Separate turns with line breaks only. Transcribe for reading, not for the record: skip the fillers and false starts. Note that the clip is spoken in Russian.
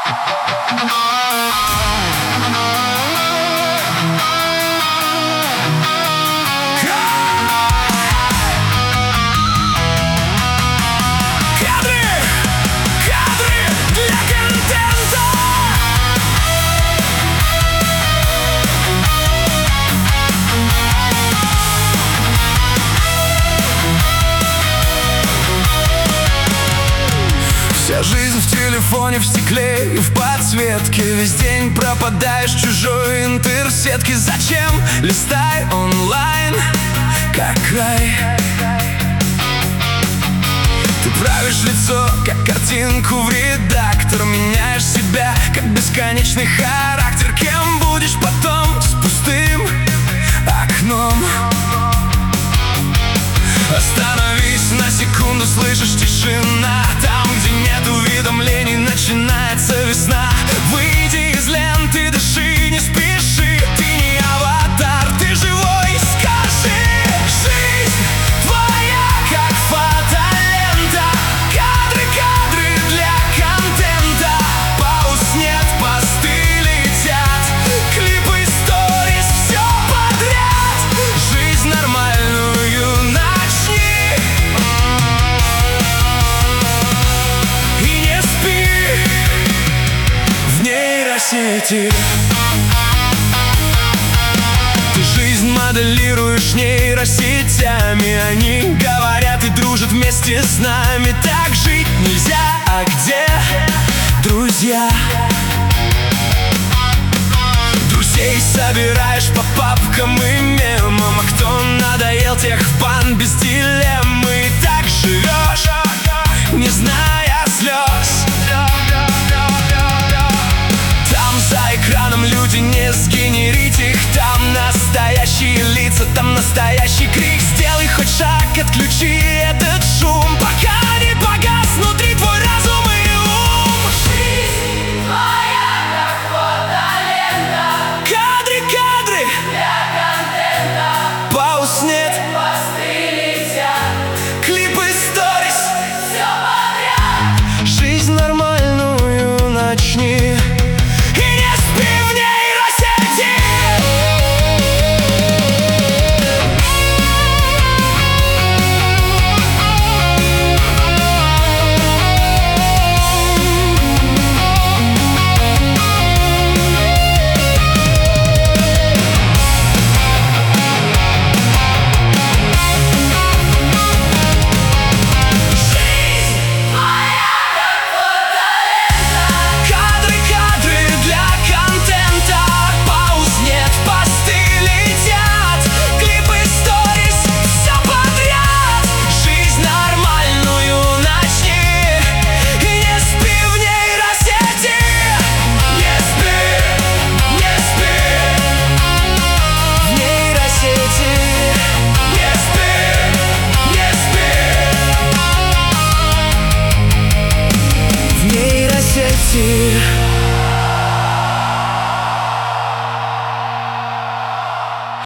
Вся жизнь в телефоне, в стекле и в подсветке. Весь день пропадаешь в чужой интерсетке. Зачем? Листай онлайн, как рай. Ты правишь лицо, как картинку в редактор. Меняешь себя, как бесконечный характер. Кем будешь потом с пустым окном? Остановись на секунду, слышишь, тишина. Там, где нет уведомлений, начинается весна. Выйди из ленты, дыши, не спеши. Ты не аватар, ты живой, скажи. Жизнь твоя, как фотолента. Кадры, кадры для контента. Пауз нет, посты летят. Клипы, сторис, все подряд. Жизнь нормальную начни. И не спи в нейросети. Ты жизнь моделируешь нейросетями. Они говорят и дружат вместе с нами. Так жить нельзя, а где друзья? Друзей собираешь по папкам и мемам. А кто надоел, тех в бан без дилемм.